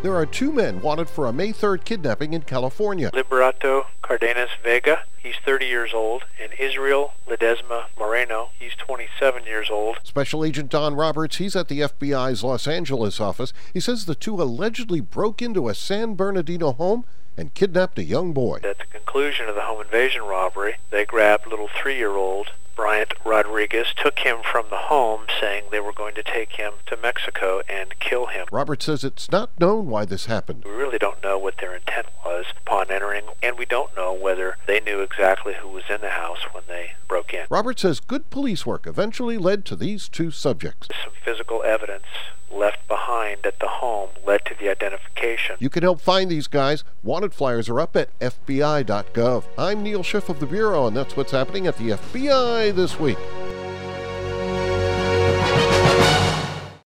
There are two men wanted for a May 3rd kidnapping in California. Liberato Cardenas Vega, he's 30 years old, and Israel Ledesma Moreno, he's 27 years old. Special Agent Don Roberts, he's at the FBI's Los Angeles office. He says the two allegedly broke into a San Bernardino home and kidnapped a young boy. At the conclusion of the home invasion robbery, they grabbed little 3-year-old Bryant Rodriguez, took him from the home, saying they were going to take him to Mexico and kill him. Roberts says it's not known why this happened. We really don't know what their intent was upon entering, and we don't know whether they knew exactly who was in the house when they broke in. Roberts says good police work eventually led to these two subjects. Some physical evidence left behind at the home led to the identification. You can help find these guys. Wanted flyers are up at FBI.gov. I'm Neil Schiff of the Bureau, and that's what's happening at the FBI this week.